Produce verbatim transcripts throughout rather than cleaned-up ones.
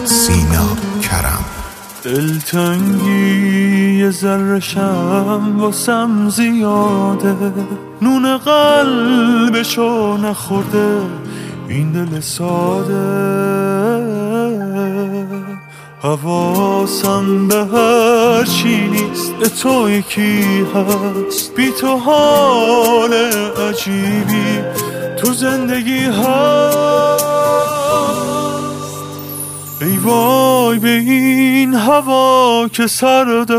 سینا کرم. دلتنگی یه ذره‌شم واسم زیاده، نون قلبشو نخورده این دل ساده. حواسم به هر چی نیست، به تو یکی هست. بی تو حال عجیبی تو زندگی هست. ای وای به این هوا که سرد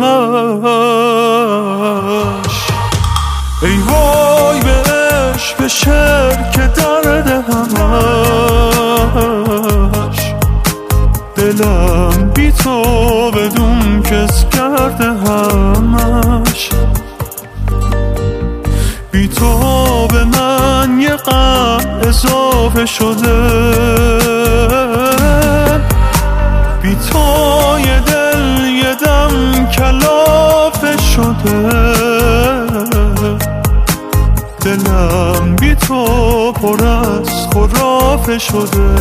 همش، ای وای به عشق به شعر که درد همش. دلم بی تو بدون کس کرده همش. بی تو به من یه غم اضافه شده، بی تو یه دل یه دم کلافه شده. دلم بی تو پر از خرافه شده.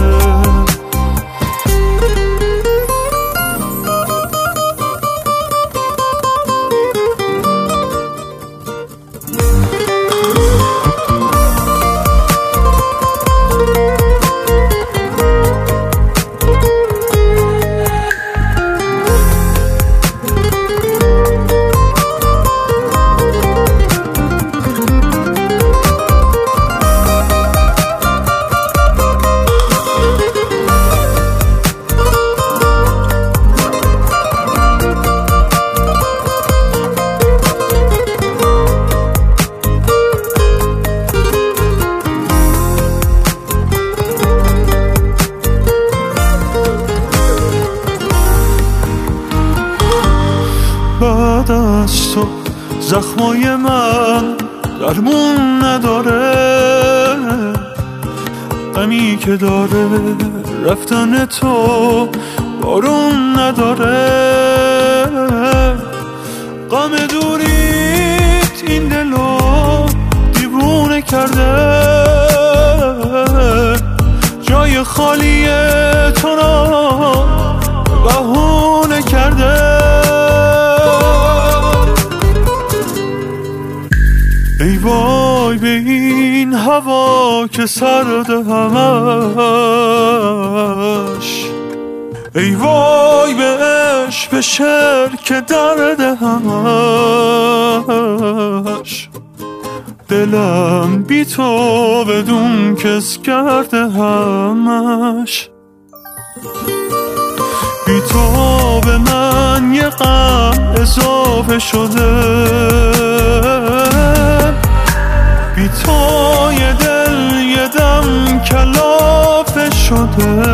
بعد از تو زخمای من درمون نداره، غمی که داره رفتن تو بارون نداره. غم دوریت این دلو دیوونه کرده، جای خالی تو را بهونه کرده. ای وای به این هوا که سرد همش، ای وای به عشق به شعر که درد همش. دلم بی تو بدون کس کرده همش. بی تو به من یه غم اضافه شده، بی تو یه دل یه دم کلافه شده.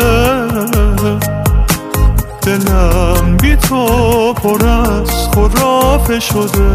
دلم بی تو پر از خرافه شده.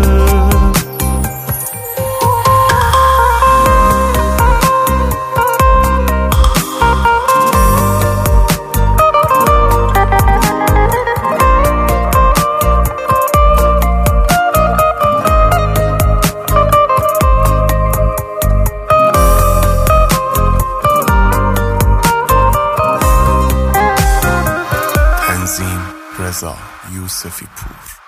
رضا یوسفی پور.